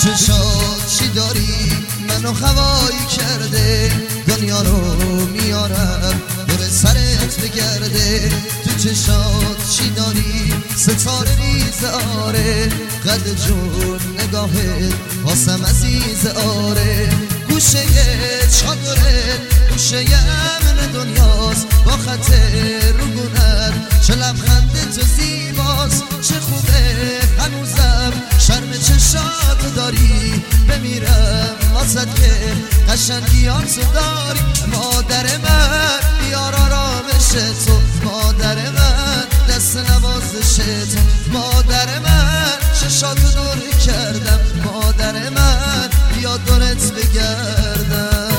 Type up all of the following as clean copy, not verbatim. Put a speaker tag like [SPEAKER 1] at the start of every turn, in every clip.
[SPEAKER 1] چشات چی داری منو هوایی کرده، دنیا رو میارم دور سرت بگرده. تو چشات چی داری ستاره ریز آره، قد جون نگاهت واسم عزیز آره. گوشه چادرت گوشه امن دنیاست، با خط روگونت چه لبخند تو زیباست. چه خوبه هنوزم شرم چشاتو داری، بمیرم واسد که قشنگیاتو داری. مادر من بیار آرامش تو، مادر من دست نوازش تو، مادر من چشاتو دور کردم، مادر من بیا دورت بگردم.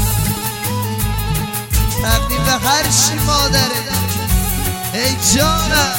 [SPEAKER 1] تقدیم به هر چی مادره ای جانم.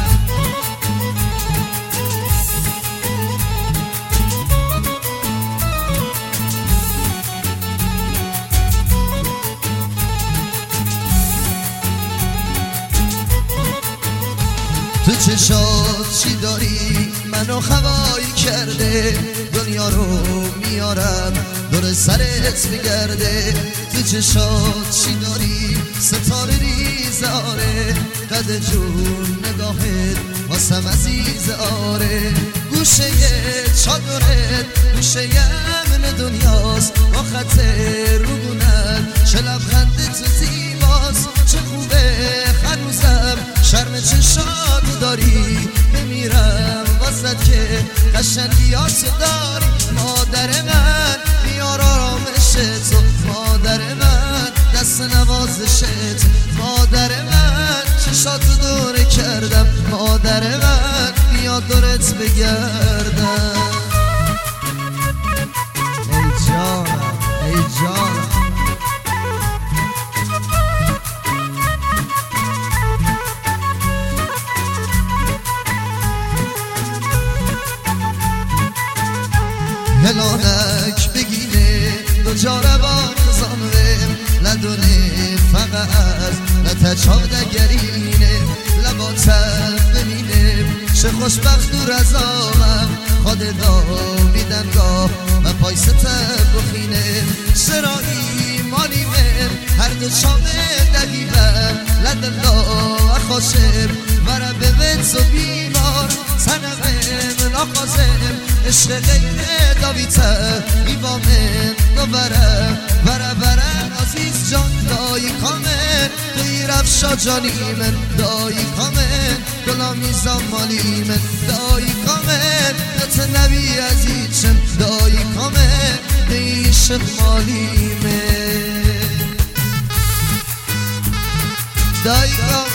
[SPEAKER 1] تو چشات چی داری منو هوایی کرده، دنیا رو میارم دور سرت بگرده. تو چشات چی داری ستاره ریز آره، قد جون نگاهت واسم عزیز آره. گوشه چادرت گوشه امن دنیاست، با خط روگونت چه لبخند تو زیباست. چه خوبه هنوزم شرم چشات داری، بمیرم واسد که قشنگیاتو داری. مادر من بیار آرامش تو، مادر من دست نوازش تو، مادر من چشاتو دور کردم، مادر من بیا دورت بگردم. ای جانم ای جانم. هلانک بگینه دو جاره با خزانوه، ندونه فقط نتچاو دگرینه. لباتم ببینه چه خوشبخت دور از آمم، خود داویدنگاه و پایستم بخینه. سرایی مالیمه هر دو چامه دقیقم، لدالله خوشم ورم به بنز و بیمار. سنقم ناخوازم عشق غیر داویتر ایوامن دوبرم برم عزیز جان دایی کامن. دوی رفشا جانی من دایی کامن، دلامیزان مالی من دایی کامن. نت نبی عزیزم دایی کامن، دیشق مالی من دایی کامن.